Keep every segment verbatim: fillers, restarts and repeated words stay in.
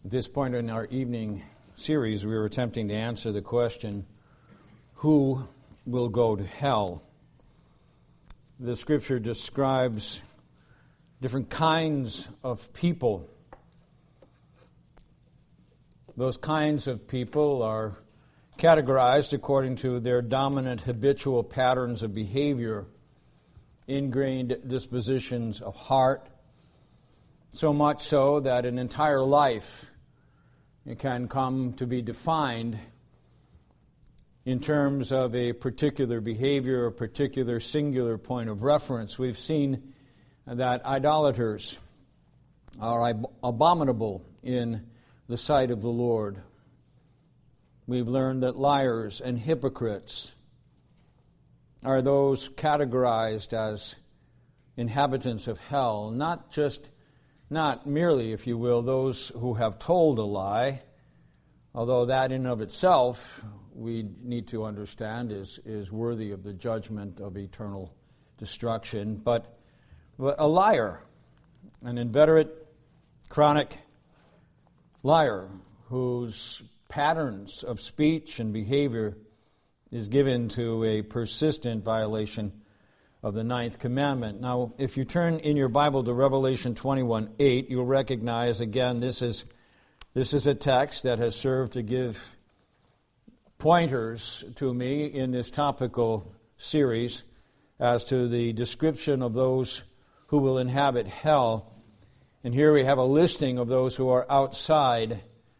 At this point in our evening series, we were attempting to answer the question, who will go to hell? The Scripture describes different kinds of people. Those kinds of people are categorized according to their dominant habitual patterns of behavior, ingrained dispositions of heart, so much so that an entire life it can come to be defined in terms of a particular behavior, a particular singular point of reference. We've seen that idolaters are abominable in the sight of the Lord. We've learned that liars and hypocrites are those categorized as inhabitants of hell, not just Not merely, if you will, those who have told a lie, although that in of itself, we need to understand, is, is worthy of the judgment of eternal destruction, but, but a liar, an inveterate, chronic liar, whose patterns of speech and behavior is given to a persistent violation of the ninth commandment. Now, if you turn in your Bible to Revelation twenty-one eight, you'll recognize, again, this is this is a text that has served to give pointers to me in this topical series as to the description of those who will inhabit hell. And here we have a listing of those who are outside.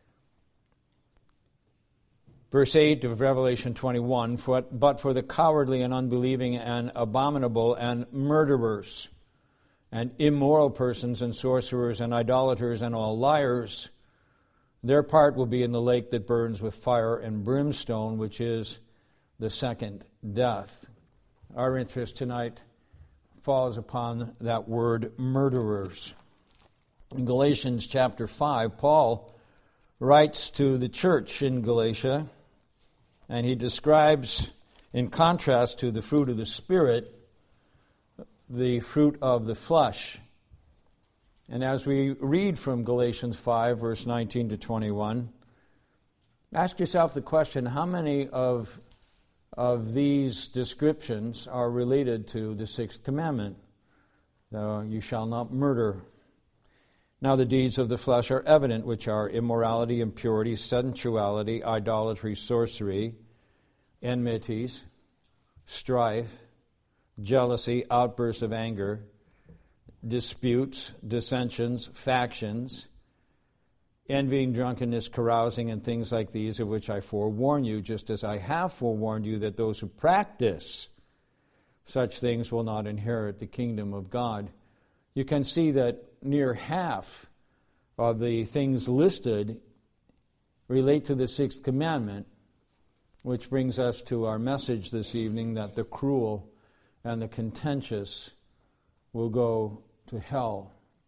Verse eight of Revelation twenty-one, but for the cowardly and unbelieving and abominable and murderers and immoral persons and sorcerers and idolaters and all liars, their part will be in the lake that burns with fire and brimstone, which is the second death. Our interest tonight falls upon that word murderers. In Galatians chapter five, Paul writes to the church in Galatia, and he describes, in contrast to the fruit of the Spirit, the fruit of the flesh. And as we read from Galatians five, verse nineteen to twenty-one, ask yourself the question, how many of, of these descriptions are related to the sixth commandment? Uh, you shall not murder. Now the deeds of the flesh are evident, which are immorality, impurity, sensuality, idolatry, sorcery, enmities, strife, jealousy, outbursts of anger, disputes, dissensions, factions, envying, drunkenness, carousing, and things like these, of which I forewarn you, just as I have forewarned you, that those who practice such things will not inherit the kingdom of God. You can see that near half of the things listed relate to the sixth commandment, which brings us to our message this evening, that the cruel and the contentious will go to hell.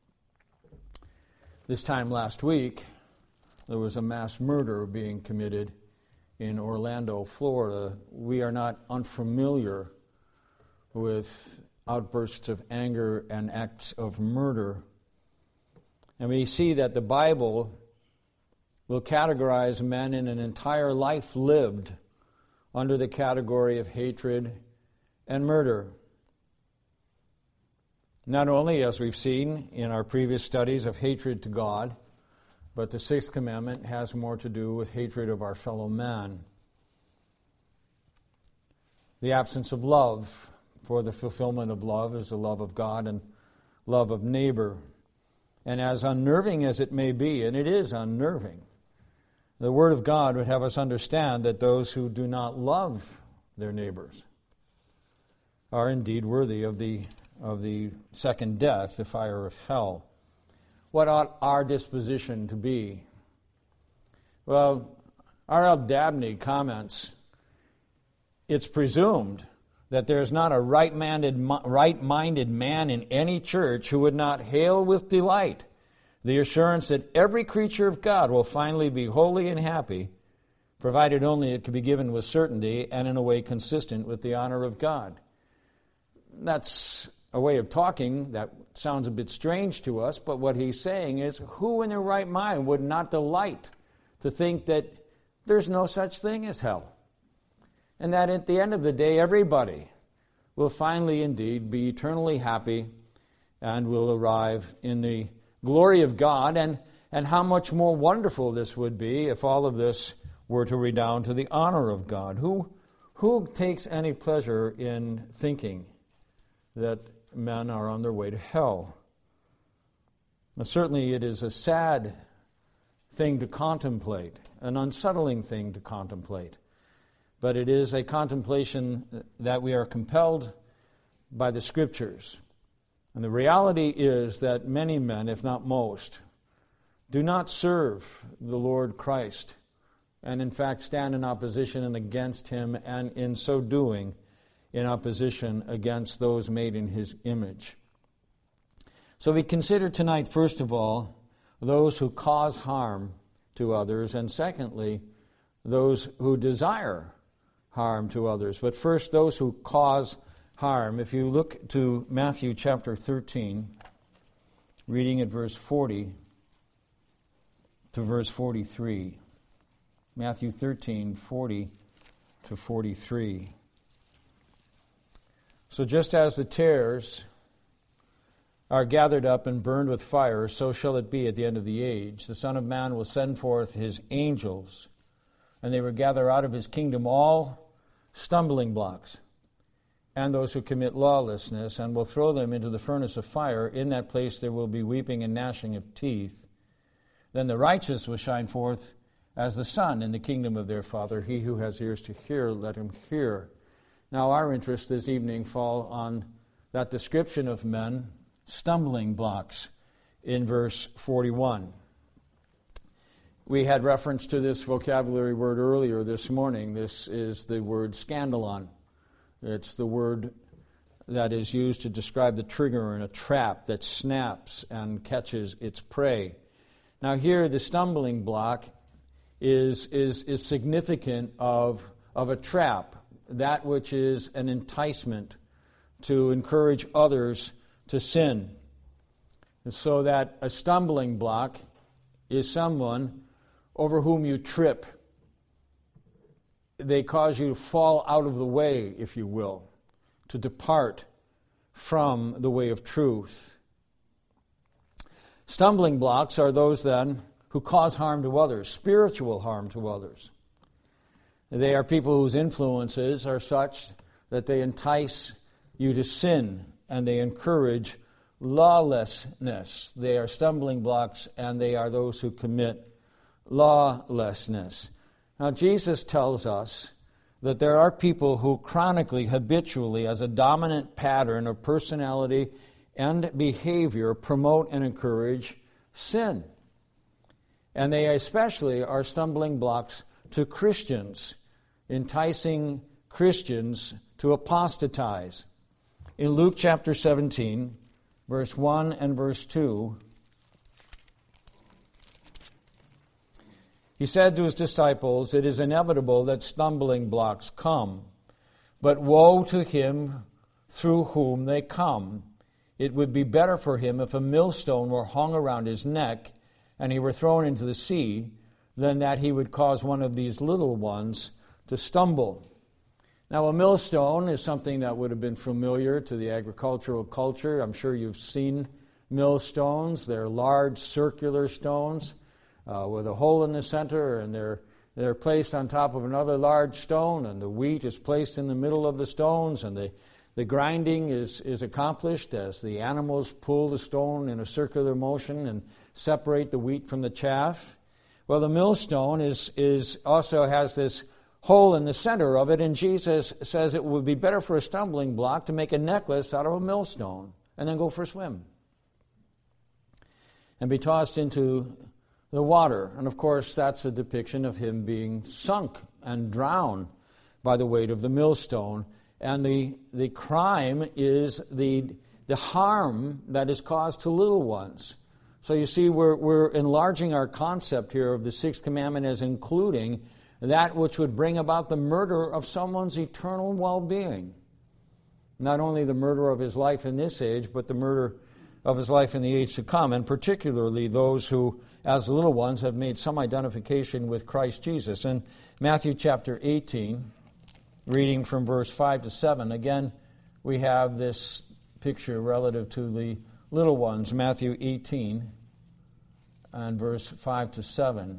This time last week, there was a mass murder being committed in Orlando, Florida. We are not unfamiliar with outbursts of anger and acts of murder. And we see that the Bible will categorize men in an entire life lived under the category of hatred and murder. Not only, as we've seen in our previous studies, of hatred to God, but the sixth commandment has more to do with hatred of our fellow man. The absence of love, for the fulfillment of love is the love of God and love of neighbor. And as unnerving as it may be, and it is unnerving, the Word of God would have us understand that those who do not love their neighbors are indeed worthy of the of the second death, the fire of hell. What ought our disposition to be? Well, R L Dabney comments, it's presumed that there is not a right-minded, right-minded man in any church who would not hail with delight the assurance that every creature of God will finally be holy and happy, provided only it can be given with certainty and in a way consistent with the honor of God. That's a way of talking that sounds a bit strange to us, but what he's saying is, who in their right mind would not delight to think that there's no such thing as hell? And that at the end of the day, everybody will finally indeed be eternally happy and will arrive in the glory of God. And, and how much more wonderful this would be if all of this were to redound to the honor of God. Who, who takes any pleasure in thinking that men are on their way to hell? Now, certainly it is a sad thing to contemplate, an unsettling thing to contemplate. But it is a contemplation that we are compelled by the Scriptures. And the reality is that many men, if not most, do not serve the Lord Christ, and in fact stand in opposition and against Him, and in so doing, in opposition against those made in His image. So we consider tonight, first of all, those who cause harm to others, and secondly, those who desire harm to others. But first, those who cause harm. If you look to Matthew chapter thirteen, reading at verse forty to verse forty-three. Matthew thirteen, forty to forty-three. So just as the tares are gathered up and burned with fire, so shall it be at the end of the age. The Son of Man will send forth His angels, and they will gather out of His kingdom all stumbling blocks and those who commit lawlessness, and will throw them into the furnace of fire. In that place there will be weeping and gnashing of teeth. Then the righteous will shine forth as the sun in the kingdom of their Father. He who has ears to hear, let him hear. Now our interest this evening fall on that description of men, stumbling blocks, in verse forty-one. We had reference to this vocabulary word earlier this morning. This is the word scandalon. It's the word that is used to describe the trigger in a trap that snaps and catches its prey. Now here, the stumbling block is, is, is significant of, of a trap, that which is an enticement to encourage others to sin. And so that a stumbling block is someone over whom you trip. They cause you to fall out of the way, if you will, to depart from the way of truth. Stumbling blocks are those, then, who cause harm to others, spiritual harm to others. They are people whose influences are such that they entice you to sin, and they encourage lawlessness. They are stumbling blocks, and they are those who commit lawlessness. Now, Jesus tells us that there are people who chronically, habitually, as a dominant pattern of personality and behavior, promote and encourage sin. And they especially are stumbling blocks to Christians, enticing Christians to apostatize. In Luke chapter seventeen, verse one and verse two, He said to His disciples, "It is inevitable that stumbling blocks come, but woe to him through whom they come. It would be better for him if a millstone were hung around his neck and he were thrown into the sea, than that he would cause one of these little ones to stumble." Now, a millstone is something that would have been familiar to the agricultural culture. I'm sure you've seen millstones. They're large circular stones uh, with a hole in the center, and they're they're placed on top of another large stone, and the wheat is placed in the middle of the stones, and the, the grinding is, is accomplished as the animals pull the stone in a circular motion and separate the wheat from the chaff. Well, the millstone is is also has this hole in the center of it, and Jesus says it would be better for a stumbling block to make a necklace out of a millstone and then go for a swim and be tossed into the water. And of course, that's a depiction of him being sunk and drowned by the weight of the millstone. And the the crime is the the harm that is caused to little ones. So you see, we're we're enlarging our concept here of the sixth commandment as including that which would bring about the murder of someone's eternal well-being. Not only the murder of his life in this age, but the murder of his life in the age to come, and particularly those who, as little ones, have made some identification with Christ Jesus. In Matthew chapter eighteen, reading from verse five to seven, again, we have this picture relative to the little ones. Matthew eighteen and verse five to seven.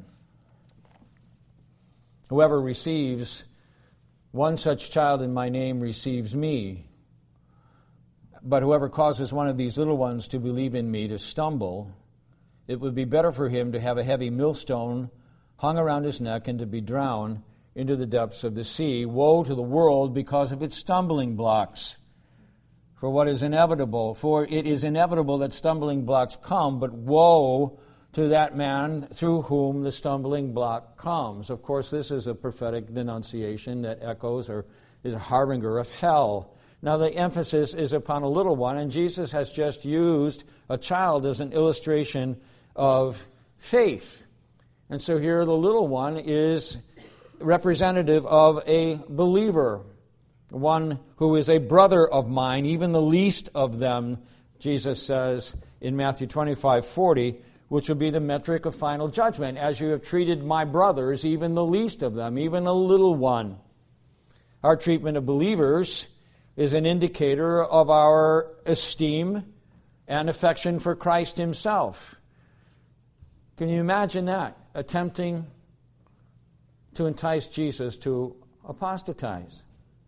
Whoever receives one such child in my name receives me. But whoever causes one of these little ones to believe in me to stumble, it would be better for him to have a heavy millstone hung around his neck and to be drowned into the depths of the sea. Woe to the world because of its stumbling blocks. For what is inevitable, for it is inevitable that stumbling blocks come, but woe to that man through whom the stumbling block comes. Of course, this is a prophetic denunciation that echoes or is a harbinger of hell. Now, the emphasis is upon a little one, and Jesus has just used a child as an illustration of faith. And so here the little one is representative of a believer, one who is a brother of mine, even the least of them, Jesus says in Matthew twenty-five forty, which will be the metric of final judgment. As you have treated my brothers, even the least of them, even a little one. Our treatment of believers is an indicator of our esteem and affection for Christ himself. Can you imagine that? Attempting to entice Jesus to apostatize.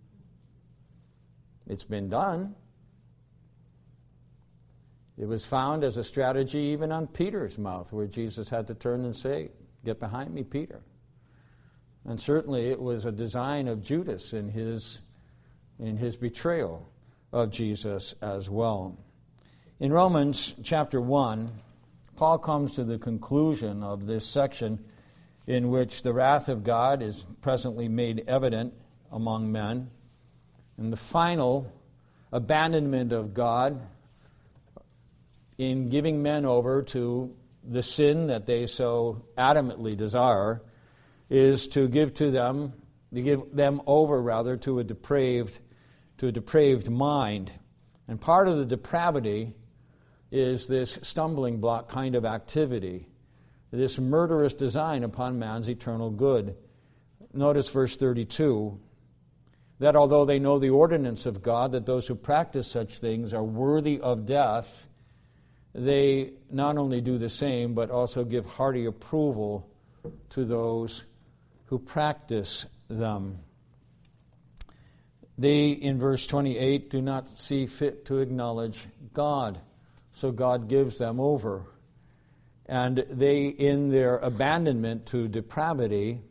It's been done. It was found as a strategy even on Peter's mouth, where Jesus had to turn and say, "Get behind me, Peter." And certainly it was a design of Judas in his in his betrayal of Jesus as well. In Romans chapter one, Paul comes to the conclusion of this section in which the wrath of God is presently made evident among men, and the final abandonment of God in giving men over to the sin that they so adamantly desire is to give to them, to give them over rather to a depraved to a depraved mind. And part of the depravity is this stumbling block kind of activity, this murderous design upon man's eternal good. Notice verse thirty-two, that although they know the ordinance of God, that those who practice such things are worthy of death, they not only do the same, but also give hearty approval to those who practice them. They, in verse twenty-eight, do not see fit to acknowledge God, so God gives them over. And they, in their abandonment to depravity,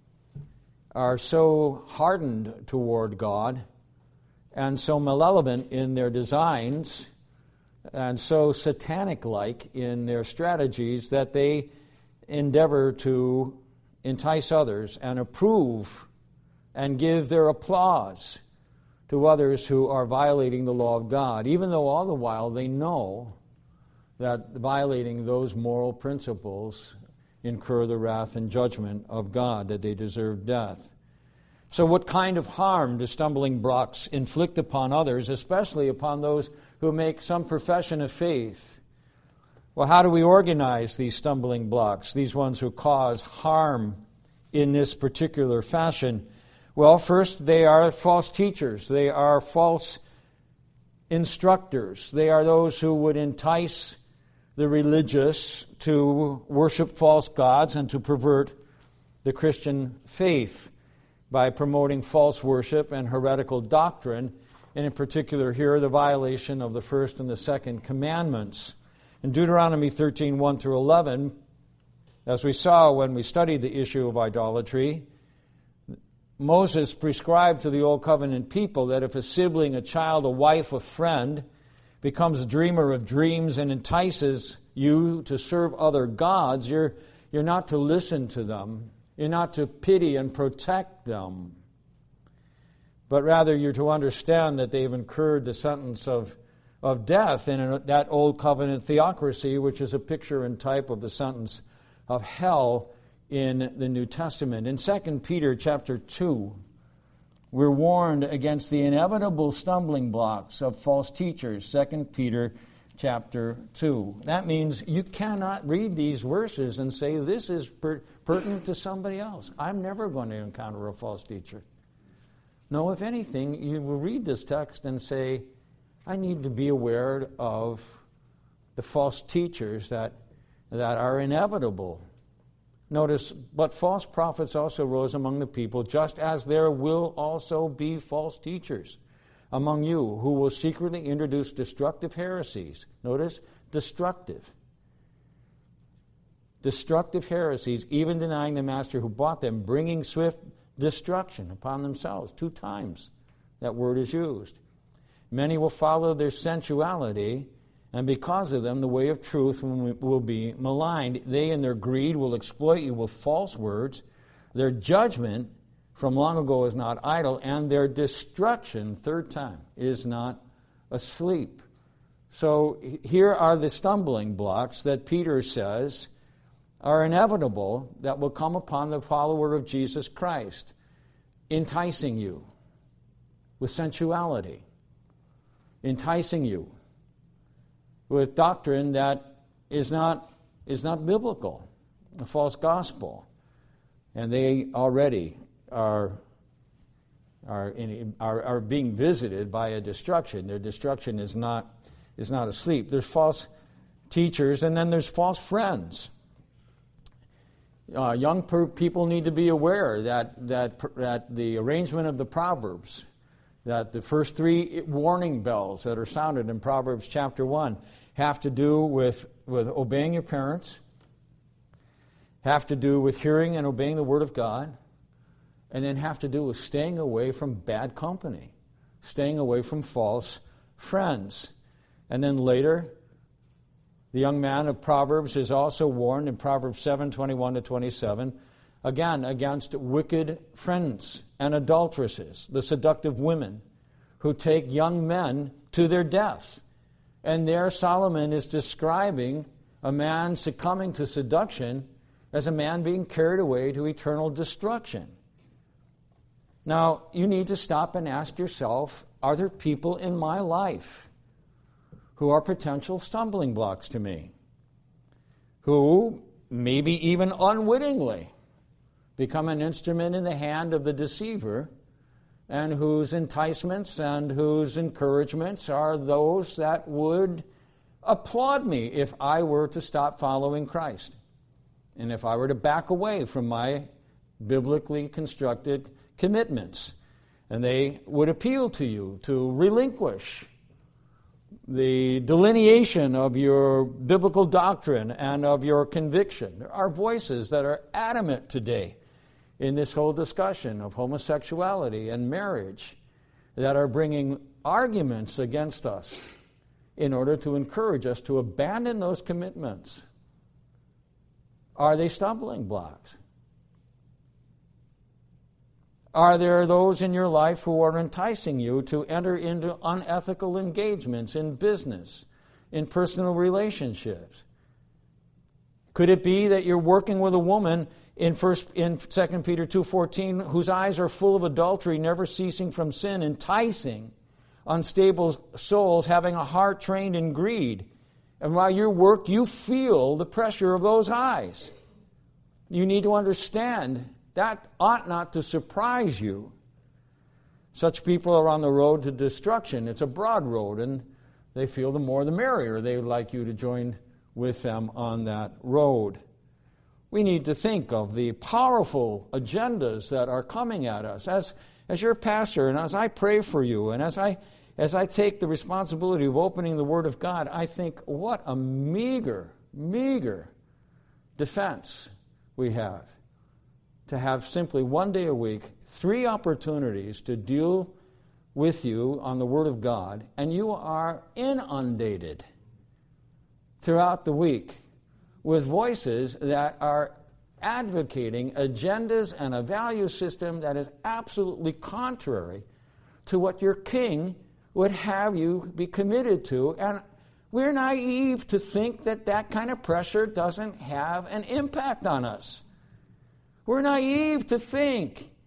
are so hardened toward God and so malevolent in their designs and so satanic-like in their strategies that they endeavor to entice others and approve and give their applause to others who are violating the law of God, even though all the while they know that violating those moral principles incur the wrath and judgment of God, that they deserve death. So what kind of harm do stumbling blocks inflict upon others, especially upon those who make some profession of faith? Well, how do we organize these stumbling blocks, these ones who cause harm in this particular fashion? Well, first, they are false teachers. They are false instructors. They are those who would entice the religious to worship false gods and to pervert the Christian faith by promoting false worship and heretical doctrine, and in particular here, the violation of the first and the second commandments. In Deuteronomy thirteen, one through eleven, as we saw when we studied the issue of idolatry, Moses prescribed to the Old Covenant people that if a sibling, a child, a wife, a friend becomes a dreamer of dreams and entices you to serve other gods, you're, you're not to listen to them. You're not to pity and protect them. But rather you're to understand that they've incurred the sentence of, of death in that Old Covenant theocracy, which is a picture and type of the sentence of hell in the New Testament. In Second Peter chapter two, We're warned against the inevitable stumbling blocks of false teachers, Second Peter chapter two. That means you cannot read these verses and say, this is per- pertinent to somebody else. I'm never going to encounter a false teacher. No, if anything, you will read this text and say, I need to be aware of the false teachers that, that are inevitable. Notice, but false prophets also rose among the people, just as there will also be false teachers among you, who will secretly introduce destructive heresies. Notice, destructive. Destructive heresies, even denying the master who bought them, bringing swift destruction upon themselves. Two times that word is used. Many will follow their sensuality, and because of them, the way of truth will be maligned. They in their greed will exploit you with false words. Their judgment from long ago is not idle, and their destruction, third time, is not asleep. So here are the stumbling blocks that Peter says are inevitable that will come upon the follower of Jesus Christ, enticing you with sensuality, enticing you with doctrine that is not is not biblical, a false gospel, and they already are are in, are, are being visited by a destruction. Their destruction is not is not asleep. There's false teachers, and then there's false friends. Uh, young per- people need to be aware that that that the arrangement of the Proverbs, that the first three warning bells that are sounded in Proverbs chapter one have to do with, with obeying your parents, have to do with hearing and obeying the Word of God, and then have to do with staying away from bad company, staying away from false friends. And then later, the young man of Proverbs is also warned in Proverbs seven, twenty-one to twenty-seven, again, against wicked friends and adulteresses, the seductive women who take young men to their death. And there Solomon is describing a man succumbing to seduction as a man being carried away to eternal destruction. Now, you need to stop and ask yourself, are there people in my life who are potential stumbling blocks to me, who maybe even unwittingly become an instrument in the hand of the deceiver, and whose enticements and whose encouragements are those that would applaud me if I were to stop following Christ, and if I were to back away from my biblically constructed commitments. And they would appeal to you to relinquish the delineation of your biblical doctrine and of your conviction. There are voices that are adamant today in this whole discussion of homosexuality and marriage that are bringing arguments against us in order to encourage us to abandon those commitments. Are they stumbling blocks? Are there those in your life who are enticing you to enter into unethical engagements in business, in personal relationships? Could it be that you're working with a woman in first in Second Peter two fourteen whose eyes are full of adultery, never ceasing from sin, enticing unstable souls, having a heart trained in greed? And while you work, you feel the pressure of those eyes. You need to understand that ought not to surprise you. Such people are on the road to destruction. It's a broad road, and they feel the more the merrier. They would like you to join with them on that road. We need to think of the powerful agendas that are coming at us. As, as your pastor, and as I pray for you, and as I, as I take the responsibility of opening the Word of God, I think, what a meager, meager defense we have. To have simply one day a week, three opportunities to deal with you on the Word of God, and you are inundated throughout the week with voices that are advocating agendas and a value system that is absolutely contrary to what your king would have you be committed to. And we're naive to think that that kind of pressure doesn't have an impact on us. We're naive to think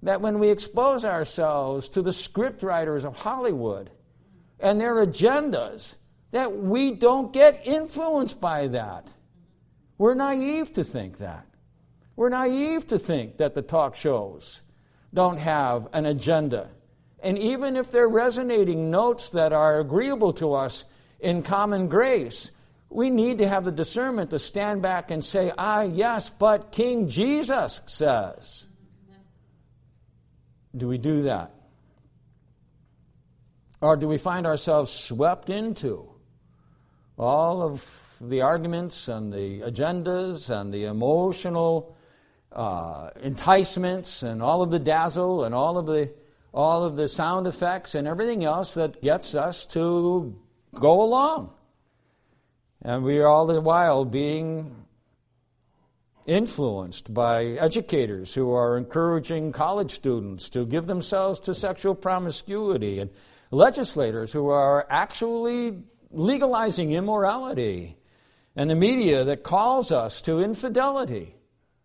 that when we expose ourselves to the scriptwriters of Hollywood and their agendas, that we don't get influenced by that. We're naive to think that. We're naive to think that the talk shows don't have an agenda. And even if they're resonating notes that are agreeable to us in common grace, we need to have the discernment to stand back and say, ah, yes, but King Jesus says. Do we do that? Or do we find ourselves swept into all of the arguments and the agendas and the emotional uh, enticements and all of the dazzle and all of the all of the sound effects and everything else that gets us to go along? And we are all the while being influenced by educators who are encouraging college students to give themselves to sexual promiscuity, and legislators who are actually legalizing immorality, and the media that calls us to infidelity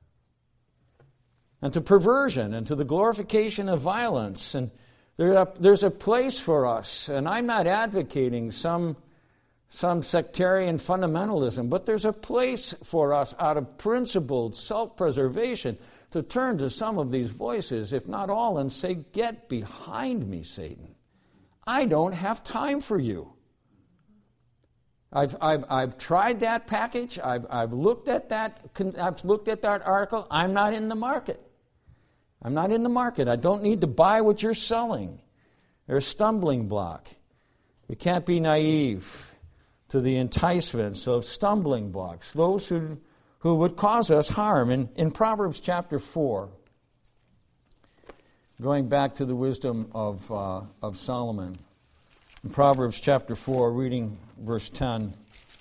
and to perversion and to the glorification of violence. And there's a place for us, and I'm not advocating some some sectarian fundamentalism, but there's a place for us out of principled self-preservation to turn to some of these voices, if not all, and say, get behind me, Satan. I don't have time for you. I've, I've, I've tried that package. I've, I've looked at that. I've looked at that article. I'm not in the market. I'm not in the market. I don't need to buy what you're selling. They're a stumbling block. We can't be naive to the enticements of stumbling blocks, those who, who would cause us harm. In, in Proverbs chapter four, going back to the wisdom of, uh, of Solomon, in Proverbs chapter four, reading verse ten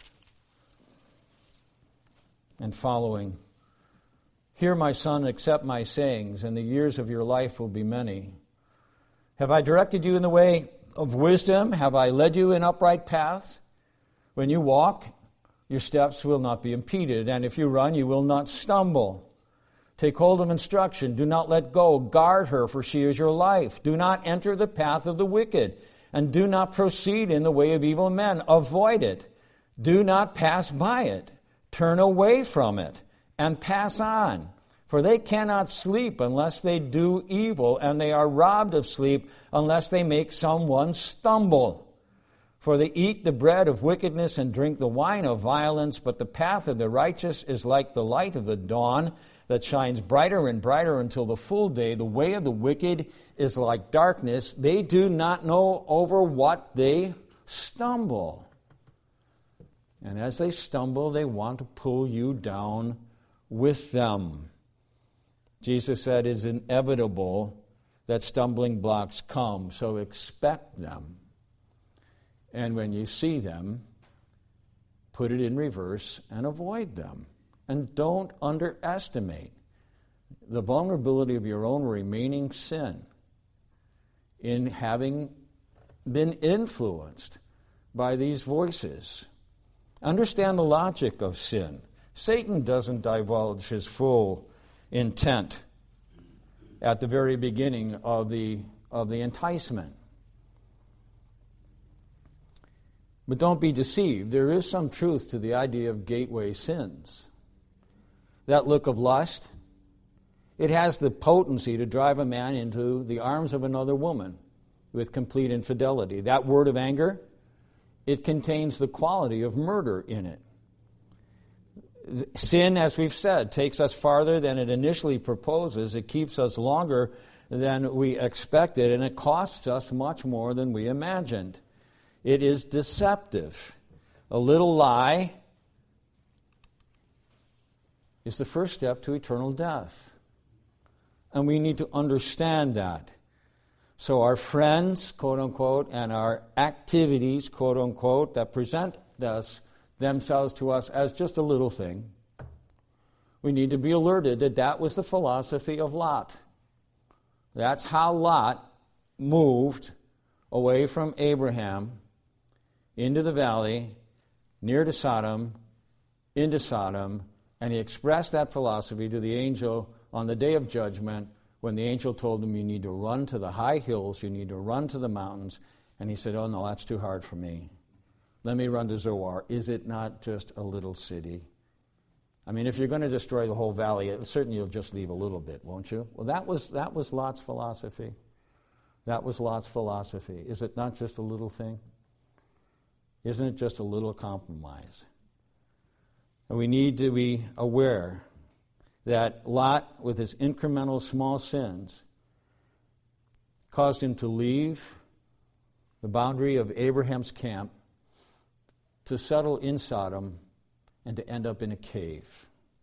and following, hear, my son, accept my sayings, and the years of your life will be many. Have I directed you in the way of wisdom? Have I led you in upright paths? When you walk, your steps will not be impeded, and if you run, you will not stumble. Take hold of instruction. Do not let go. Guard her, for she is your life. Do not enter the path of the wicked, and do not proceed in the way of evil men. Avoid it. Do not pass by it. Turn away from it, and pass on. For they cannot sleep unless they do evil, and they are robbed of sleep unless they make someone stumble. For they eat the bread of wickedness and drink the wine of violence, but the path of the righteous is like the light of the dawn that shines brighter and brighter until the full day. The way of the wicked is like darkness. They do not know over what they stumble. And as they stumble, they want to pull you down with them. Jesus said it is inevitable that stumbling blocks come, so expect them. And when you see them, put it in reverse and avoid them. And don't underestimate the vulnerability of your own remaining sin in having been influenced by these voices. Understand the logic of sin. Satan doesn't divulge his full intent at the very beginning of the, of the enticement. But don't be deceived. There is some truth to the idea of gateway sins. That look of lust, it has the potency to drive a man into the arms of another woman with complete infidelity. That word of anger, it contains the quality of murder in it. Sin, as we've said, takes us farther than it initially proposes. It keeps us longer than we expected, and it costs us much more than we imagined. It is deceptive. A little lie is the first step to eternal death. And we need to understand that. So our friends, quote unquote, and our activities, quote unquote, that present us, themselves to us as just a little thing, we need to be alerted that that was the philosophy of Lot. That's how Lot moved away from Abraham into the valley, near to Sodom, into Sodom, and he expressed that philosophy to the angel on the day of judgment when the angel told him, you need to run to the high hills, you need to run to the mountains, and he said, oh no, that's too hard for me. Let me run to Zoar. Is it not just a little city? I mean, if you're going to destroy the whole valley, certainly you'll just leave a little bit, won't you? Well, that was that was Lot's philosophy. That was Lot's philosophy. Is it not just a little thing? Isn't it just a little compromise? And we need to be aware that Lot, with his incremental small sins, caused him to leave the boundary of Abraham's camp, to settle in Sodom, and to end up in a cave.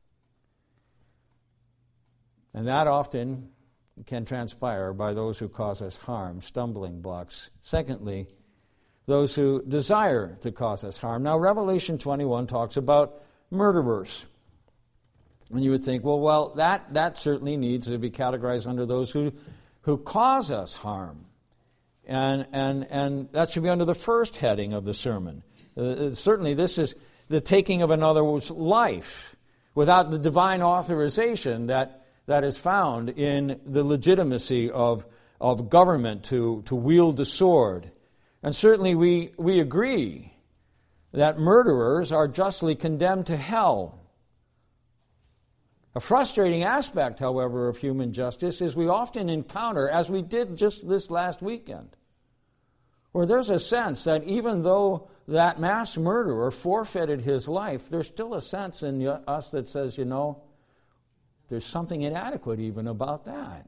And that often can transpire by those who cause us harm, stumbling blocks. Secondly, those who desire to cause us harm. Now, Revelation twenty-one talks about murderers. And you would think, well, well, that, that certainly needs to be categorized under those who, who cause us harm. And, and, and that should be under the first heading of the sermon. Uh, certainly this is the taking of another's life without the divine authorization that, that is found in the legitimacy of, of government to, to wield the sword. And certainly we, we agree that murderers are justly condemned to hell. A frustrating aspect, however, of human justice is we often encounter, as we did just this last weekend, where there's a sense that even though that mass murderer forfeited his life, there's still a sense in us that says, you know, there's something inadequate even about that.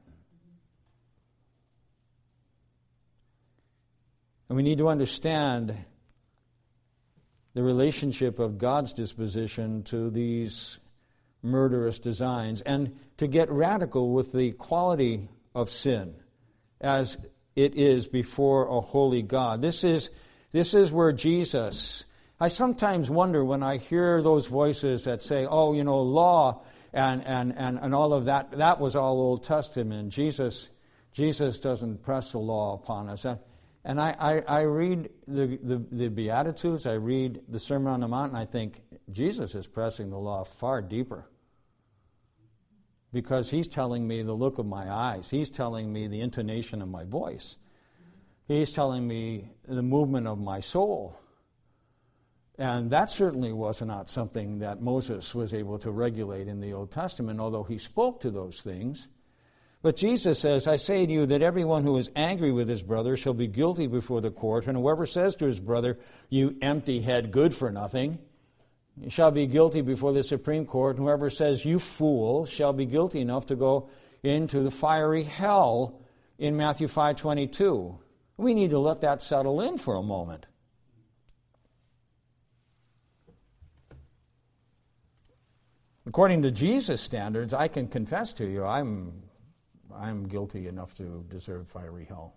And we need to understand the relationship of God's disposition to these murderous designs, and to get radical with the quality of sin as it is before a holy God. This is this is where Jesus, I sometimes wonder when I hear those voices that say, oh, you know, law and and, and, and all of that, that was all Old Testament. Jesus Jesus doesn't press the law upon us. And, and I, I, I read the, the, the Beatitudes, I read the Sermon on the Mount, and I think Jesus is pressing the law far deeper. Because he's telling me the look of my eyes. He's telling me the intonation of my voice. He's telling me the movement of my soul. And that certainly was not something that Moses was able to regulate in the Old Testament, although he spoke to those things. But Jesus says, I say to you that everyone who is angry with his brother shall be guilty before the court, and whoever says to his brother, you empty head, good for nothing, shall be guilty before the Supreme Court, and whoever says, you fool, shall be guilty enough to go into the fiery hell in Matthew five twenty-two. We need to let that settle in for a moment. According to Jesus' standards, I can confess to you, I'm, I'm guilty enough to deserve fiery hell.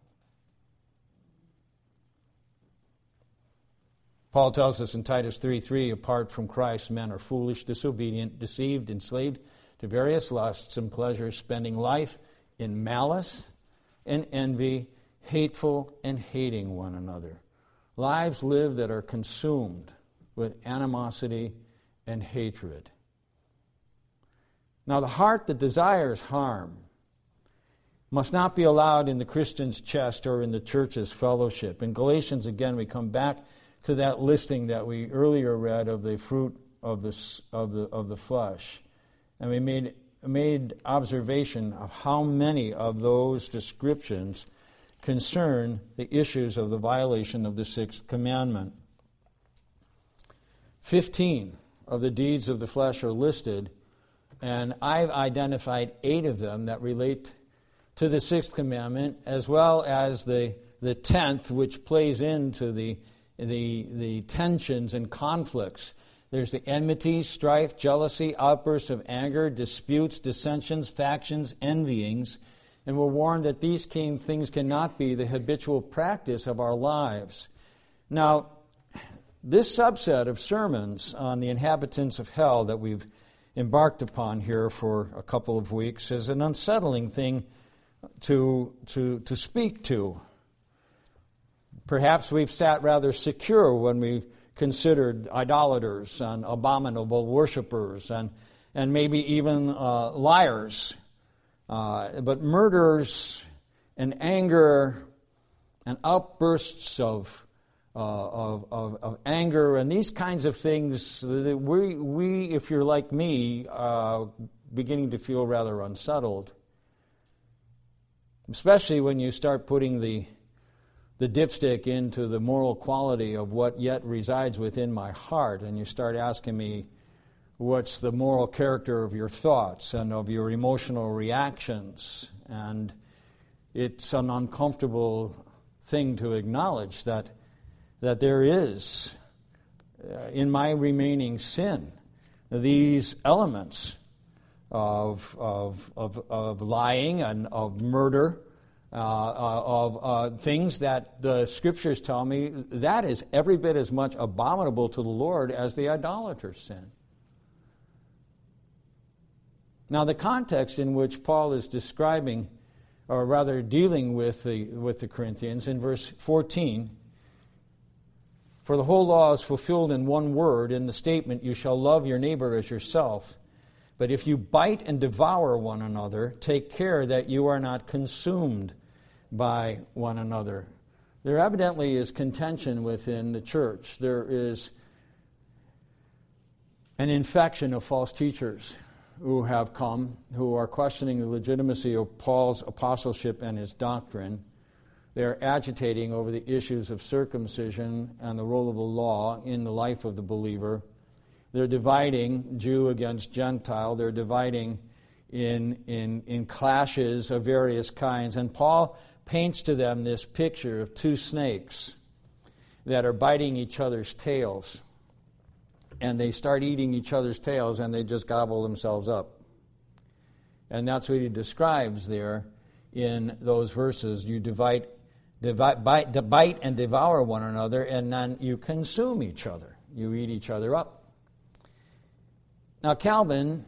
Paul tells us in Titus three three, apart from Christ, men are foolish, disobedient, deceived, enslaved to various lusts and pleasures, spending life in malice and envy, hateful and hating one another. Lives lived that are consumed with animosity and hatred. Now, the heart that desires harm must not be allowed in the Christian's chest or in the church's fellowship. In Galatians, again, we come back to that listing that we earlier read of the fruit of the of the of the flesh, and we made made observation of how many of those descriptions concern the issues of the violation of the sixth commandment. Fifteen of the deeds of the flesh are listed, and I've identified eight of them that relate to the sixth commandment, as well as the the tenth, which plays into the The, the tensions and conflicts. There's the enmity, strife, jealousy, outbursts of anger, disputes, dissensions, factions, envyings. And we're warned that these things cannot be the habitual practice of our lives. Now, this subset of sermons on the inhabitants of hell that we've embarked upon here for a couple of weeks is an unsettling thing to, to, to speak to. Perhaps we've sat rather secure when we considered idolaters and abominable worshipers and, and maybe even uh, liars Uh, but murders and anger and outbursts of, uh, of, of, of anger and these kinds of things, that we, we, if you're like me, uh, beginning to feel rather unsettled. Especially when you start putting the the dipstick into the moral quality of what yet resides within my heart, and you start asking me, what's the moral character of your thoughts and of your emotional reactions? And it's an uncomfortable thing to acknowledge that that there is, uh, in my remaining sin, these elements of of of, of lying and of murder, uh, uh, of uh, things that the Scriptures tell me that is every bit as much abominable to the Lord as the idolater's sin. Now, the context in which Paul is describing, or rather dealing with the with the Corinthians, in verse fourteen, for the whole law is fulfilled in one word, in the statement, you shall love your neighbor as yourself. But if you bite and devour one another, take care that you are not consumed by one another. There evidently is contention within the church. There is an infection of false teachers who have come, who are questioning the legitimacy of Paul's apostleship and his doctrine. They're agitating over the issues of circumcision and the role of the law in the life of the believer. They're dividing Jew against Gentile. They're dividing in, in, in clashes of various kinds. And Paul paints to them this picture of two snakes that are biting each other's tails. And they start eating each other's tails, and they just gobble themselves up. And that's what he describes there in those verses. You divide, divide, bite, bite and devour one another, and then you consume each other. You eat each other up. Now, Calvin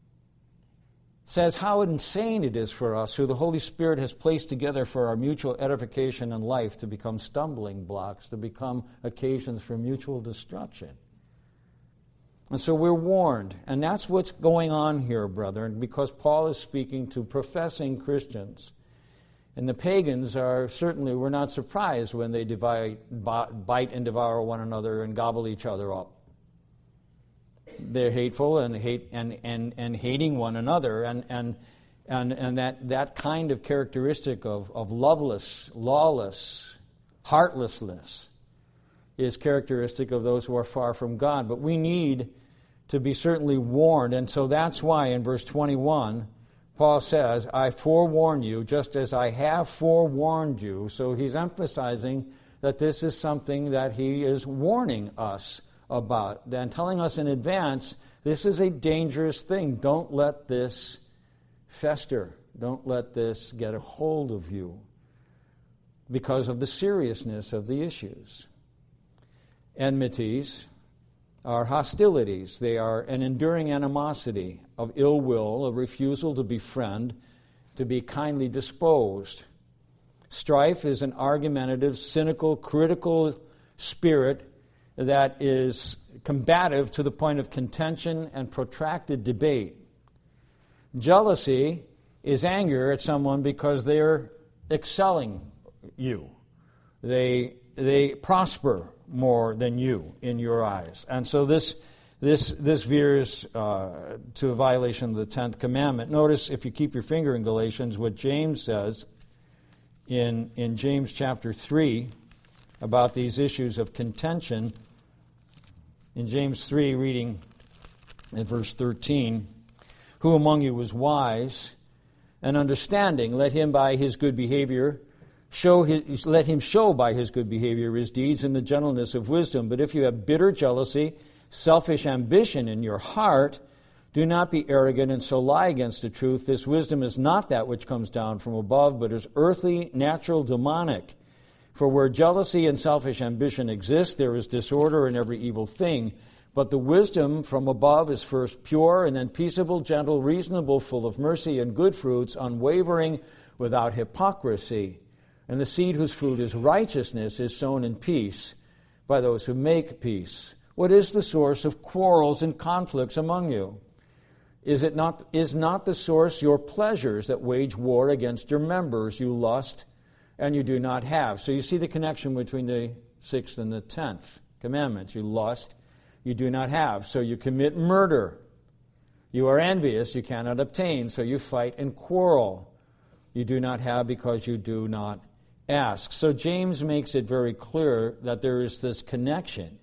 says how insane it is for us, who the Holy Spirit has placed together for our mutual edification and life, to become stumbling blocks, to become occasions for mutual destruction. And so we're warned, and that's what's going on here, brethren, because Paul is speaking to professing Christians. And the pagans are certainly, we're not surprised when they divide, bite and devour one another and gobble each other up. They're hateful and hate and, and, and hating one another, and and and, and that, that kind of characteristic of, of loveless, lawless, heartlessness is characteristic of those who are far from God. But we need to be certainly warned, and so that's why in verse twenty-one, Paul says, I forewarn you, just as I have forewarned you. So he's emphasizing that this is something that he is warning us about, and telling us in advance, this is a dangerous thing. Don't let this fester. Don't let this get a hold of you because of the seriousness of the issues. Enmities are hostilities. They are an enduring animosity of ill will, a refusal to befriend, to be kindly disposed. Strife is an argumentative, cynical, critical spirit that is combative to the point of contention and protracted debate. Jealousy is anger at someone because they're excelling you. They they prosper more than you in your eyes. And so this this this veers uh, to a violation of the tenth commandment. Notice, if you keep your finger in Galatians, what James says in, in James chapter three about these issues of contention. In James three, reading in verse thirteen, who among you is wise and understanding? Let him by his good behavior show his, let him show by his good behavior his deeds in the gentleness of wisdom. But if you have bitter jealousy, selfish ambition in your heart, do not be arrogant and so lie against the truth. This wisdom is not that which comes down from above, but is earthly, natural, demonic. For where jealousy and selfish ambition exist, there is disorder in every evil thing. But the wisdom from above is first pure, and then peaceable, gentle, reasonable, full of mercy and good fruits, unwavering, without hypocrisy. And the seed whose fruit is righteousness is sown in peace by those who make peace. What is the source of quarrels and conflicts among you? Is it not, is not the source your pleasures that wage war against your members? You lust and you do not have. So you see the connection between the sixth and the tenth commandments. You lust, you do not have. So you commit murder. You are envious, you cannot obtain. So you fight and quarrel. You do not have because you do not ask. So James makes it very clear that there is this connection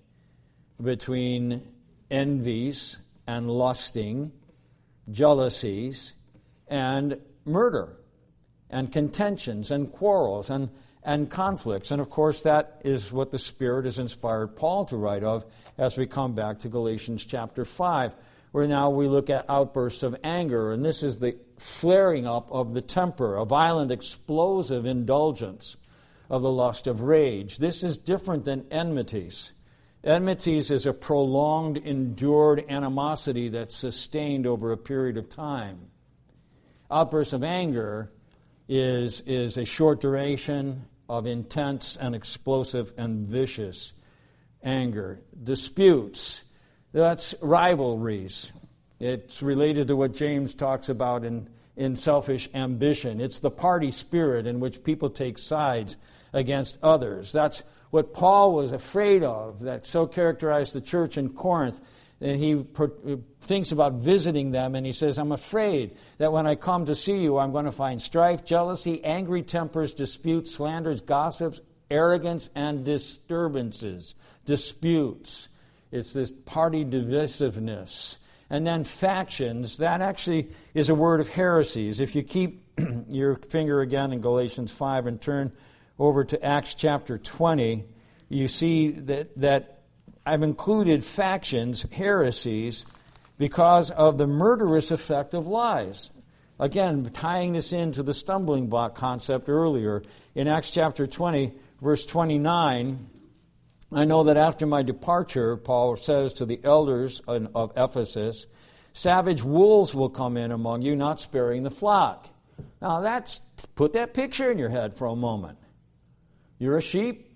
between envies and lusting, jealousies, and murder, and contentions, and quarrels, and, and conflicts. And of course, that is what the Spirit has inspired Paul to write of as we come back to Galatians chapter five, where now we look at outbursts of anger, and this is the flaring up of the temper, a violent, explosive indulgence of the lust of rage. This is different than enmities. Enmities is a prolonged, endured animosity that's sustained over a period of time. Outbursts of anger is, is a short duration of intense and explosive and vicious anger. Disputes, that's rivalries. It's related to what James talks about in, in selfish ambition. It's the party spirit in which people take sides against others. That's what Paul was afraid of, that so characterized the church in Corinth. And he per- thinks about visiting them, and he says, I'm afraid that when I come to see you, I'm going to find strife, jealousy, angry tempers, disputes, slanders, gossips, arrogance, and disturbances. Disputes. It's this party divisiveness. And then factions, that actually is a word of heresies. If you keep your finger again in Galatians five and turn over to Acts chapter twenty, you see that, that I've included factions, heresies, because of the murderous effect of lies. Again, tying this into the stumbling block concept earlier. In Acts chapter twenty, verse twenty-nine, I know that after my departure, Paul says to the elders of Ephesus, savage wolves will come in among you, not sparing the flock. Now that's, put that picture in your head for a moment. You're a sheep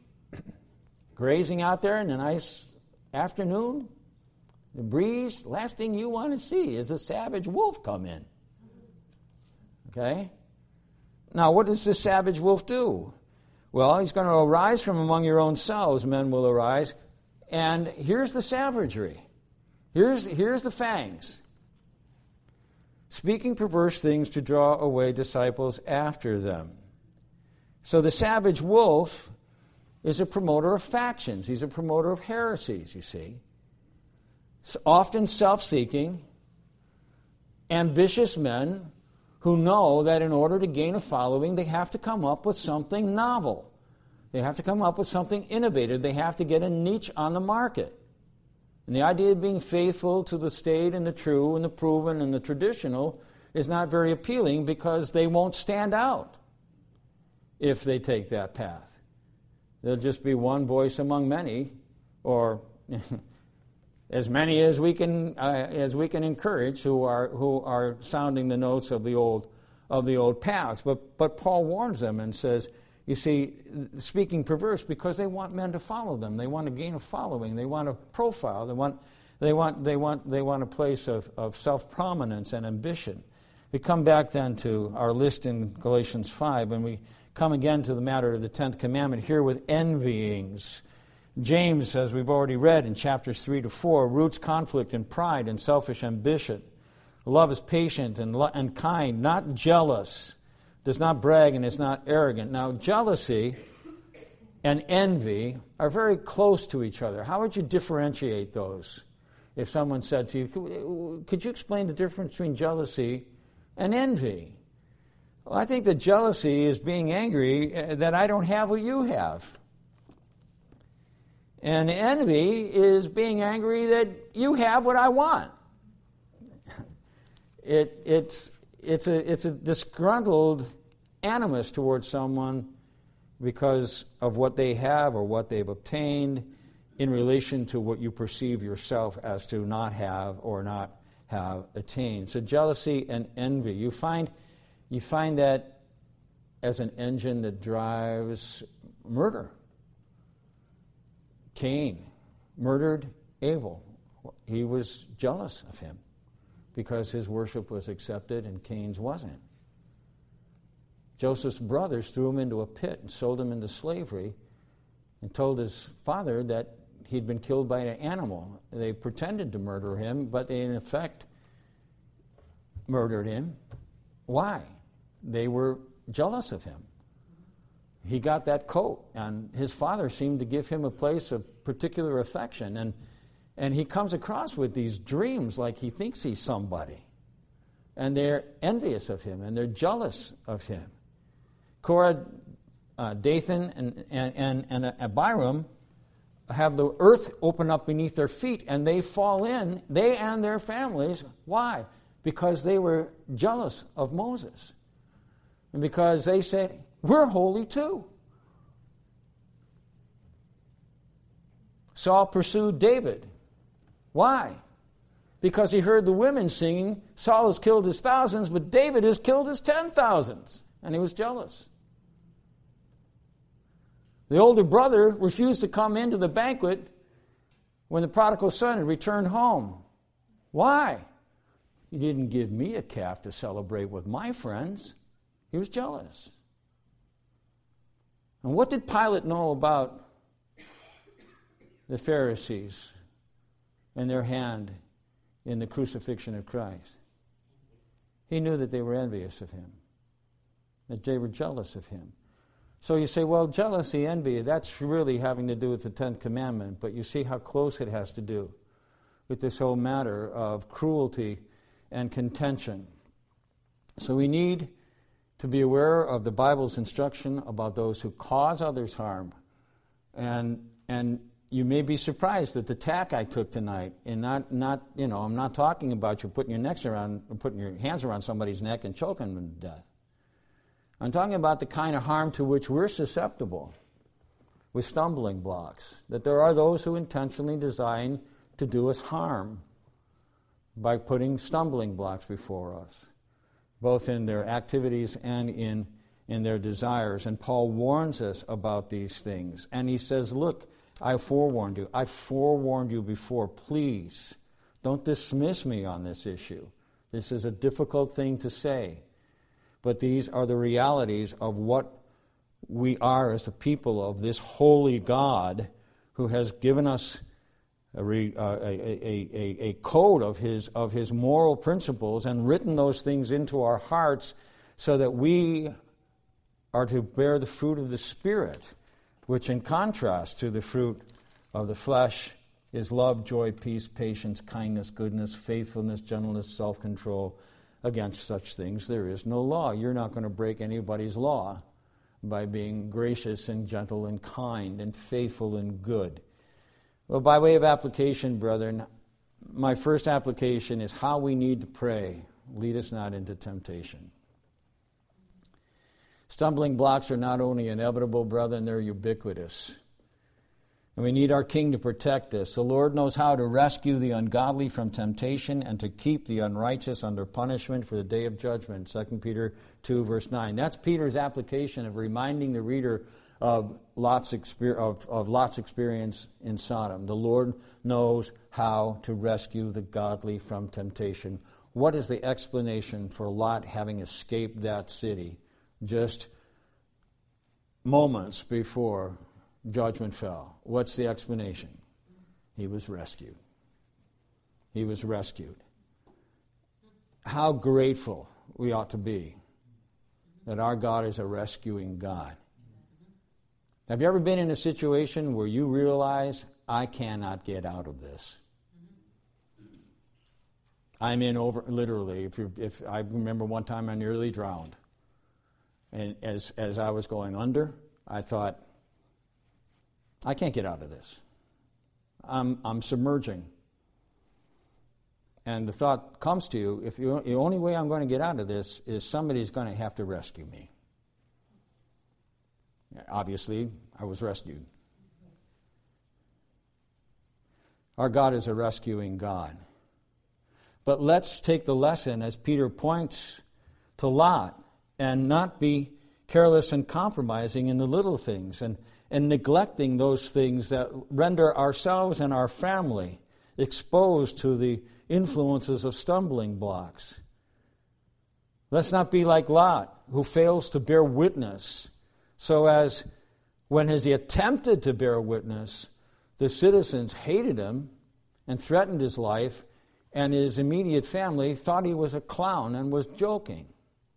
grazing out there in a nice afternoon, the breeze. Last thing you want to see is a savage wolf come in. Okay? Now, what does this savage wolf do? Well, he's going to arise from among your own selves, men will arise. And here's the savagery. Here's, here's the fangs. Speaking perverse things to draw away disciples after them. So the savage wolf is a promoter of factions. He's a promoter of heresies, you see. Often self-seeking, ambitious men who know that in order to gain a following, they have to come up with something novel. They have to come up with something innovative. They have to get a niche on the market. And the idea of being faithful to the staid and the true and the proven and the traditional is not very appealing because they won't stand out if they take that path. There'll just be one voice among many, or as many as we can uh, as we can encourage who are who are sounding the notes of the old of the old paths. But but Paul warns them and says, you see, speaking perverse because they want men to follow them. They want to gain a following. They want a profile. They want they want they want they want a place of, of self-prominence and ambition. We come back then to our list in Galatians five, and we come again to the matter of the tenth commandment here with envyings. James, as we've already read in chapters three to four, roots conflict in pride and selfish ambition. Love is patient and, lo- and kind, not jealous, does not brag, and is not arrogant. Now, jealousy and envy are very close to each other. How would you differentiate those? If someone said to you, could you explain the difference between jealousy and envy? Well, I think that jealousy is being angry that I don't have what you have. And envy is being angry that you have what I want. It, it's, it's, a, it's a disgruntled animus towards someone because of what they have or what they've obtained in relation to what you perceive yourself as to not have or not have attained. So jealousy and envy. You find, you find that as an engine that drives murder. Cain murdered Abel. He was jealous of him because his worship was accepted and Cain's wasn't. Joseph's brothers threw him into a pit and sold him into slavery and told his father that he'd been killed by an animal. They pretended to murder him, but they in effect murdered him. Why? They were jealous of him. He got that coat, and his father seemed to give him a place of particular affection, and and he comes across with these dreams like he thinks he's somebody. And they're envious of him, and they're jealous of him. Korah, uh, Dathan, and, and, and, and Abiram have the earth open up beneath their feet, and they fall in, they and their families. Why? Because they were jealous of Moses. And because they said, we're holy too. Saul pursued David. Why? Because he heard the women singing, Saul has killed his thousands, but David has killed his ten thousands. And he was jealous. The older brother refused to come into the banquet when the prodigal son had returned home. Why? You didn't give me a calf to celebrate with my friends. He was jealous. And what did Pilate know about the Pharisees and their hand in the crucifixion of Christ? He knew that they were envious of him, that they were jealous of him. So you say, well, jealousy, envy, that's really having to do with the Tenth Commandment, but you see how close it has to do with this whole matter of cruelty and contention. So we need to be aware of the Bible's instruction about those who cause others harm. And and you may be surprised at the tack I took tonight. And not, not you know, I'm not talking about you putting your necks around, putting your hands around somebody's neck and choking them to death. I'm talking about the kind of harm to which we're susceptible with stumbling blocks. That there are those who intentionally design to do us harm by putting stumbling blocks before us, both in their activities and in, in their desires. And Paul warns us about these things. And he says, look, I forewarned you. I forewarned you before. Please, don't dismiss me on this issue. This is a difficult thing to say. But these are the realities of what we are as the people of this holy God who has given us a, re, uh, a, a, a, a code of his, of his moral principles and written those things into our hearts so that we are to bear the fruit of the Spirit, which in contrast to the fruit of the flesh is love, joy, peace, patience, kindness, goodness, faithfulness, gentleness, self-control. Against such things there is no law. You're not going to break anybody's law by being gracious and gentle and kind and faithful and good. Well, by way of application, brethren, my first application is how we need to pray. Lead us not into temptation. Stumbling blocks are not only inevitable, brethren, they're ubiquitous. And we need our King to protect us. The Lord knows how to rescue the ungodly from temptation and to keep the unrighteous under punishment for the day of judgment. Second Peter two, verse nine. That's Peter's application of reminding the reader of Lot's, exper- of, of Lot's experience in Sodom. The Lord knows how to rescue the godly from temptation. What is the explanation for Lot having escaped that city just moments before judgment fell? What's the explanation? He was rescued. He was rescued. How grateful we ought to be that our God is a rescuing God. Have you ever been in a situation where you realize, I cannot get out of this? I'm in over, literally, if, you if I remember one time I nearly drowned. And as as I was going under, I thought, I can't get out of this. I'm I'm submerging. And the thought comes to you, if you, the only way I'm going to get out of this is somebody's going to have to rescue me. Obviously, I was rescued. Our God is a rescuing God. But let's take the lesson as Peter points to Lot and not be careless and compromising in the little things and, and neglecting those things that render ourselves and our family exposed to the influences of stumbling blocks. Let's not be like Lot, who fails to bear witness, so as when he attempted to bear witness, the citizens hated him and threatened his life, and his immediate family thought he was a clown and was joking.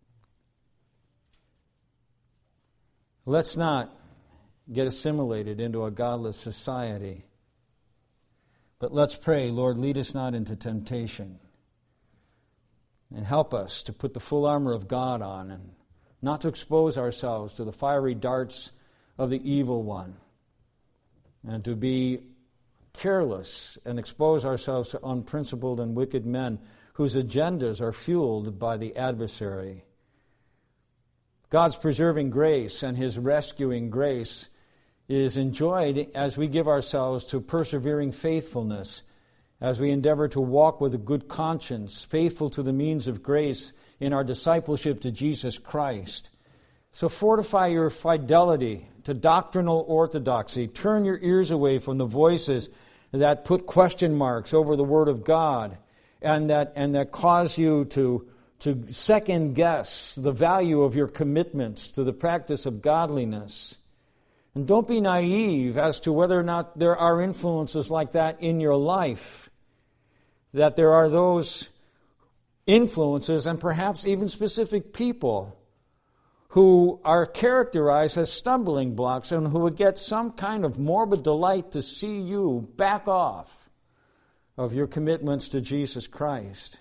Let's not get assimilated into a godless society. But let's pray, Lord, lead us not into temptation. And help us to put the full armor of God on and not to expose ourselves to the fiery darts of the evil one. And to be careless and expose ourselves to unprincipled and wicked men whose agendas are fueled by the adversary. God's preserving grace and His rescuing grace is enjoyed as we give ourselves to persevering faithfulness, as we endeavor to walk with a good conscience, faithful to the means of grace in our discipleship to Jesus Christ. So fortify your fidelity to doctrinal orthodoxy. Turn your ears away from the voices that put question marks over the Word of God and that and that cause you to, to second guess the value of your commitments to the practice of godliness. And don't be naive as to whether or not there are influences like that in your life, that there are those influences and perhaps even specific people who are characterized as stumbling blocks and who would get some kind of morbid delight to see you back off of your commitments to Jesus Christ.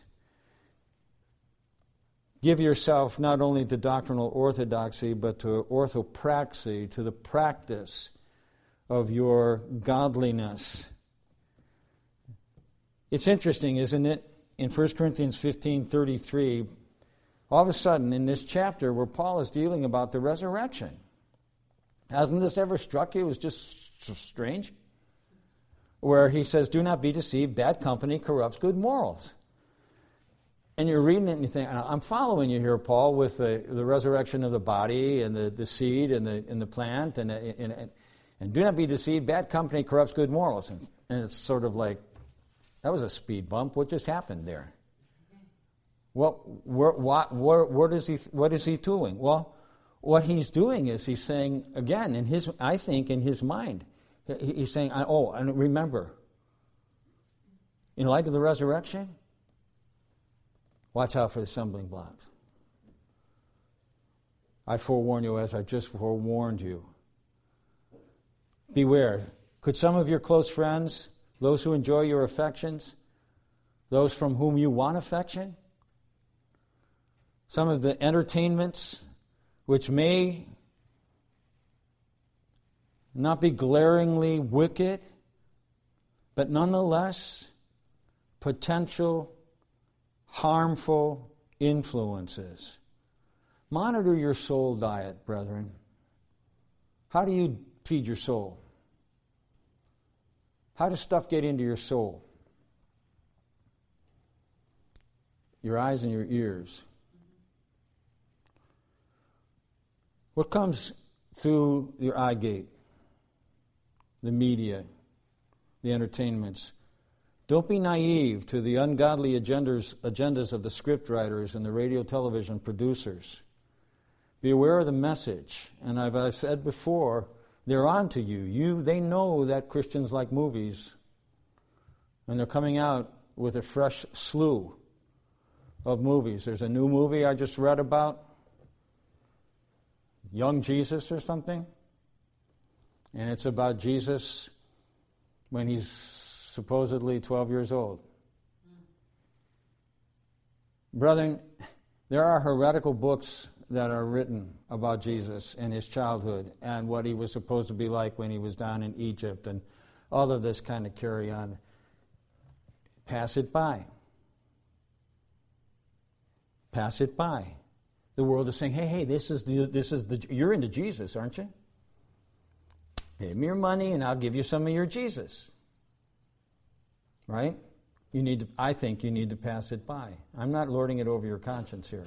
Give yourself not only to doctrinal orthodoxy, but to orthopraxy, to the practice of your godliness. It's interesting, isn't it? In First Corinthians fifteen thirty-three, all of a sudden in this chapter where Paul is dealing about the resurrection, hasn't this ever struck you? It was just strange. Where he says, do not be deceived, bad company corrupts good morals. And you're reading it and you think, I'm following you here, Paul, with the, the resurrection of the body and the, the seed and the, and the plant. And, and, and, and do not be deceived, bad company corrupts good morals. And, and it's sort of like, that was a speed bump. What just happened there? Well, where, what, where, what, is he, what is he doing? Well, what he's doing is he's saying, again, in his, I think in his mind, he's saying, oh, and remember, in light of the resurrection, watch out for the stumbling blocks. I forewarn you as I just forewarned you. Beware. Could some of your close friends, those who enjoy your affections, those from whom you want affection, some of the entertainments which may not be glaringly wicked, but nonetheless potential harmful influences. Monitor your soul diet, brethren. How do you feed your soul? How does stuff get into your soul? Your eyes and your ears. What comes through your eye gate? The media, the entertainments. Don't be naive to the ungodly agendas, agendas of the scriptwriters and the radio television producers. Be aware of the message. And I've, I've said before, they're on to you. you. They know that Christians like movies. And they're coming out with a fresh slew of movies. There's a new movie I just read about, Young Jesus or something. And it's about Jesus when he's supposedly twelve years old. Brethren, there are heretical books that are written about Jesus and his childhood and what he was supposed to be like when he was down in Egypt and all of this kind of carry on. Pass it by. Pass it by. The world is saying, hey, hey, this is the, this is the, you're into Jesus, aren't you? Pay me your money and I'll give you some of your Jesus. Right? You need to, I think you need to pass it by. I'm not lording it over your conscience here.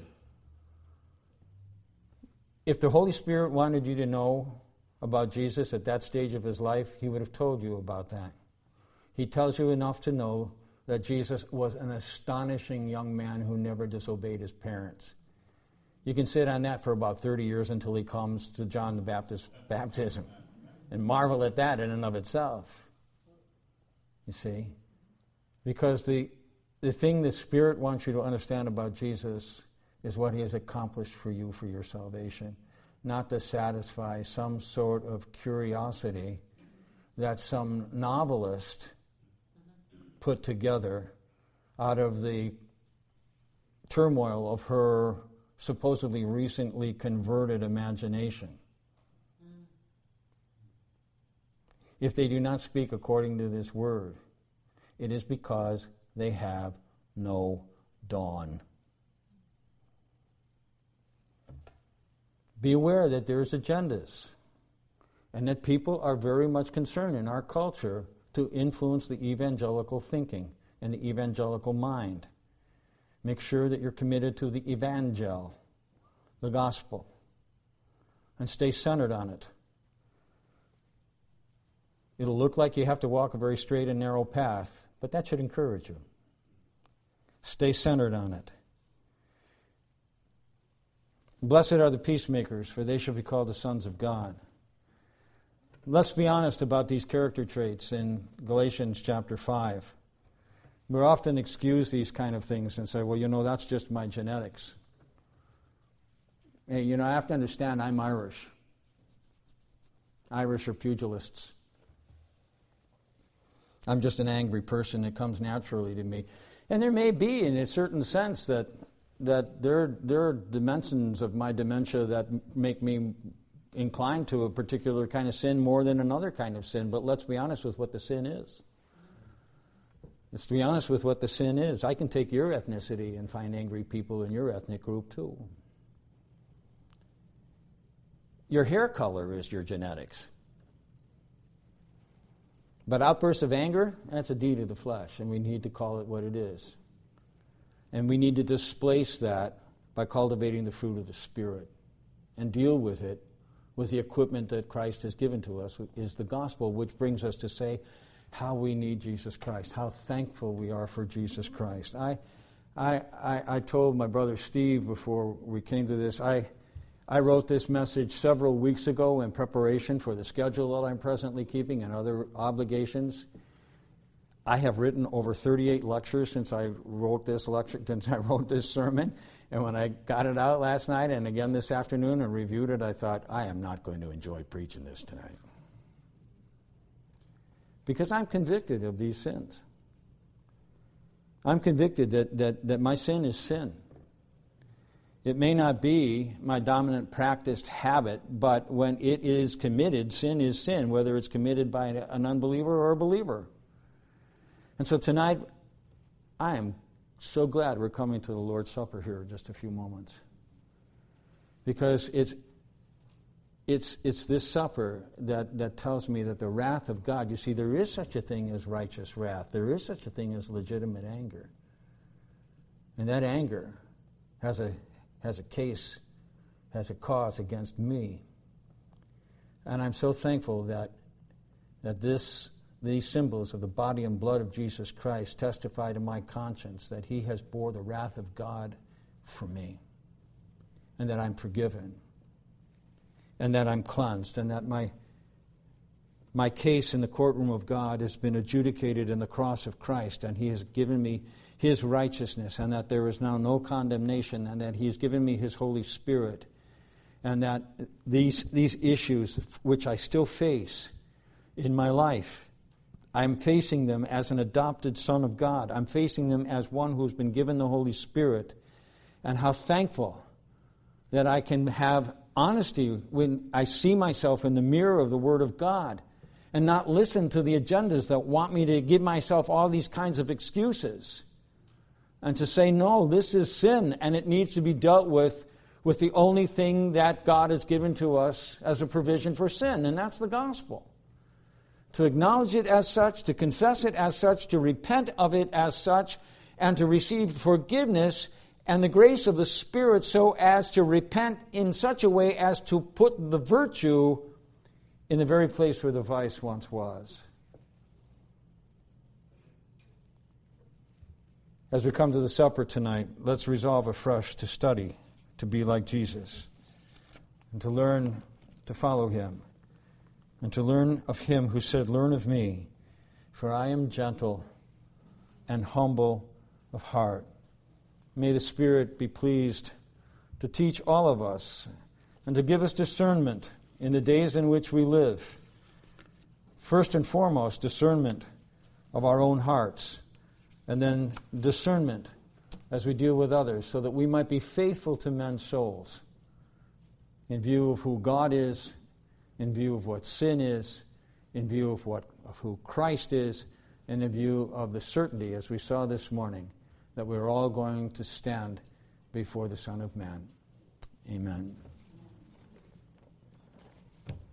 If the Holy Spirit wanted you to know about Jesus at that stage of his life, he would have told you about that. He tells you enough to know that Jesus was an astonishing young man who never disobeyed his parents. You can sit on that for about thirty years until he comes to John the Baptist's baptism and marvel at that in and of itself. You see? Because the, the thing the Spirit wants you to understand about Jesus is what he has accomplished for you for your salvation, not to satisfy some sort of curiosity that some novelist put together out of the turmoil of her supposedly recently converted imagination. Mm. If they do not speak according to this word, it is because they have no dawn. Be aware that there's agendas and that people are very much concerned in our culture to influence the evangelical thinking and the evangelical mind. Make sure that you're committed to the evangel, the gospel, and stay centered on it. It'll look like you have to walk a very straight and narrow path, but that should encourage you. Stay centered on it. Blessed are the peacemakers, for they shall be called the sons of God. Let's be honest about these character traits in Galatians chapter five. We're often excuse these kind of things and say, well, you know, that's just my genetics. Hey, you know, I have to understand I'm Irish. Irish are pugilists. I'm just an angry person. It comes naturally to me. And there may be, in a certain sense, that that there, there are dimensions of my dementia that make me inclined to a particular kind of sin more than another kind of sin. But let's be honest with what the sin is. Let's be honest with what the sin is. I can take your ethnicity and find angry people in your ethnic group too. Your hair color is your genetics. But outbursts of anger, that's a deed of the flesh, and we need to call it what it is. And we need to displace that by cultivating the fruit of the Spirit and deal with it with the equipment that Christ has given to us, which is the gospel, which brings us to say how we need Jesus Christ, how thankful we are for Jesus Christ. I, I, I, I told my brother Steve before we came to this, I, I wrote this message several weeks ago in preparation for the schedule that I'm presently keeping and other obligations. I have written over thirty-eight lectures since I wrote this lecture, since I wrote this sermon. And when I got it out last night and again this afternoon and reviewed it, I thought, I am not going to enjoy preaching this tonight. Because I'm convicted of these sins. I'm convicted that, that, that my sin is sin. It may not be my dominant practiced habit, but when it is committed, sin is sin, whether it's committed by an unbeliever or a believer. And so tonight, I am so glad we're coming to the Lord's Supper here in just a few moments. Because it's it's it's this supper that, that tells me that the wrath of God, you see, there is such a thing as righteous wrath. There is such a thing as legitimate anger. And that anger has a has a case, has a cause against me. And I'm so thankful that that this these symbols of the body and blood of Jesus Christ testify to my conscience that he has bore the wrath of God for me, and that I'm forgiven, and that I'm cleansed, and that my my case in the courtroom of God has been adjudicated in the cross of Christ, and he has given me his righteousness, and that there is now no condemnation, and that he has given me his Holy Spirit, and that these these issues which I still face in my life, I'm facing them as an adopted son of God. I'm facing them as one who's been given the Holy Spirit. And how thankful that I can have honesty when I see myself in the mirror of the Word of God and not listen to the agendas that want me to give myself all these kinds of excuses. And to say, no, this is sin and it needs to be dealt with with the only thing that God has given to us as a provision for sin, and that's the gospel. To acknowledge it as such, to confess it as such, to repent of it as such, and to receive forgiveness and the grace of the Spirit so as to repent in such a way as to put the virtue in the very place where the vice once was. as we come to the supper tonight, let's resolve afresh to study, to be like Jesus, and to learn to follow him, and to learn of him who said, "Learn of me, for I am gentle and humble of heart." May the Spirit be pleased to teach all of us and to give us discernment in the days in which we live. First and foremost, discernment of our own hearts, and then discernment as we deal with others, so that we might be faithful to men's souls in view of who God is, in view of what sin is, in view of what of who Christ is, and in view of the certainty, as we saw this morning, that we're all going to stand before the Son of Man. Amen.